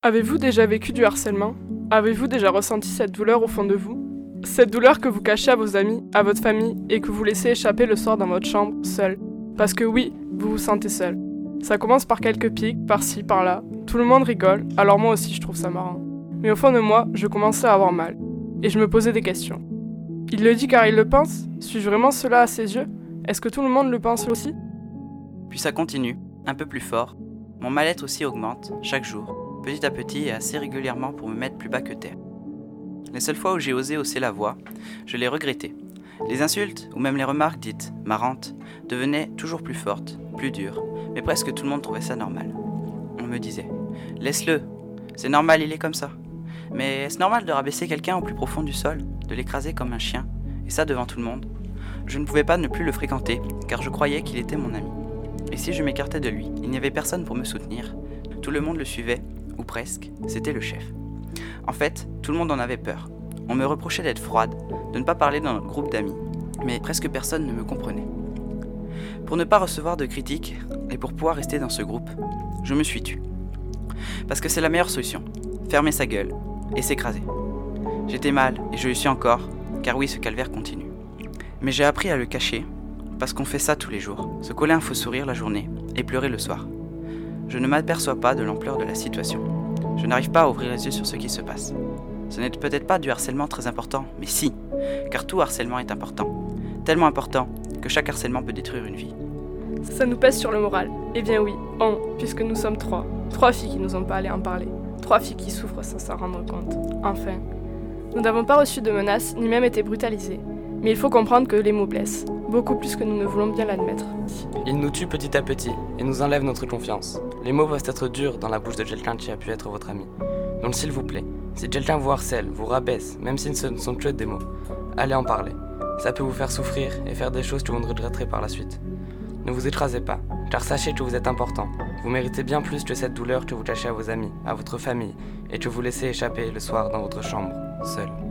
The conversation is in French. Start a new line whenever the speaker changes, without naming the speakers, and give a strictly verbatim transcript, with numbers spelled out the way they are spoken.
Avez-vous déjà vécu du harcèlement? Avez-vous déjà ressenti cette douleur au fond de vous? Cette douleur que vous cachez à vos amis, à votre famille et que vous laissez échapper le soir dans votre chambre, seul. Parce que oui, vous vous sentez seul. Ça commence par quelques pics, par-ci, par-là. Tout le monde rigole, alors moi aussi je trouve ça marrant. Mais au fond de moi, je commençais à avoir mal. Et je me posais des questions. Il le dit car il le pense? Suis-je vraiment cela à ses yeux? Est-ce que tout le monde le pense aussi?
Puis ça continue, un peu plus fort. Mon mal-être aussi augmente, chaque jour, petit à petit et assez régulièrement pour me mettre plus bas que terre. Les seules fois où j'ai osé hausser la voix, je l'ai regretté. Les insultes, ou même les remarques dites marrantes, devenaient toujours plus fortes, plus dures, mais presque tout le monde trouvait ça normal. On me disait « Laisse-le, c'est normal, il est comme ça. » Mais est-ce normal de rabaisser quelqu'un au plus profond du sol, de l'écraser comme un chien, et ça devant tout le monde? Je ne pouvais pas ne plus le fréquenter, car je croyais qu'il était mon ami. Et si je m'écartais de lui, il n'y avait personne pour me soutenir. Tout le monde le suivait, ou presque, c'était le chef. En fait, tout le monde en avait peur. On me reprochait d'être froide, de ne pas parler dans notre groupe d'amis, mais presque personne ne me comprenait. Pour ne pas recevoir de critiques, et pour pouvoir rester dans ce groupe, je me suis tue. Parce que c'est la meilleure solution, fermer sa gueule, et s'écraser. J'étais mal, et je le suis encore, car oui, ce calvaire continue. Mais j'ai appris à le cacher, parce qu'on fait ça tous les jours, se coller un faux sourire la journée, et pleurer le soir. Je ne m'aperçois pas de l'ampleur de la situation. Je n'arrive pas à ouvrir les yeux sur ce qui se passe. Ce n'est peut-être pas du harcèlement très important, mais si, car tout harcèlement est important. Tellement important que chaque harcèlement peut détruire une vie.
Ça nous pèse sur le moral. Eh bien oui, on, puisque nous sommes trois. Trois filles qui nous ont pas allé en parler. Trois filles qui souffrent sans s'en rendre compte. Enfin. Nous n'avons pas reçu de menaces, ni même été brutalisées. Mais il faut comprendre que les mots blessent. Beaucoup plus que nous ne voulons bien l'admettre.
Ils nous tuent petit à petit et nous enlèvent notre confiance. Les mots peuvent être durs dans la bouche de quelqu'un qui a pu être votre ami. Donc s'il vous plaît, si quelqu'un vous harcèle, vous rabaisse, même si ce ne sont que des mots, allez en parler. Ça peut vous faire souffrir et faire des choses que vous ne regretterez par la suite. Ne vous écrasez pas, car sachez que vous êtes important. Vous méritez bien plus que cette douleur que vous cachez à vos amis, à votre famille, et que vous laissez échapper le soir dans votre chambre, seul.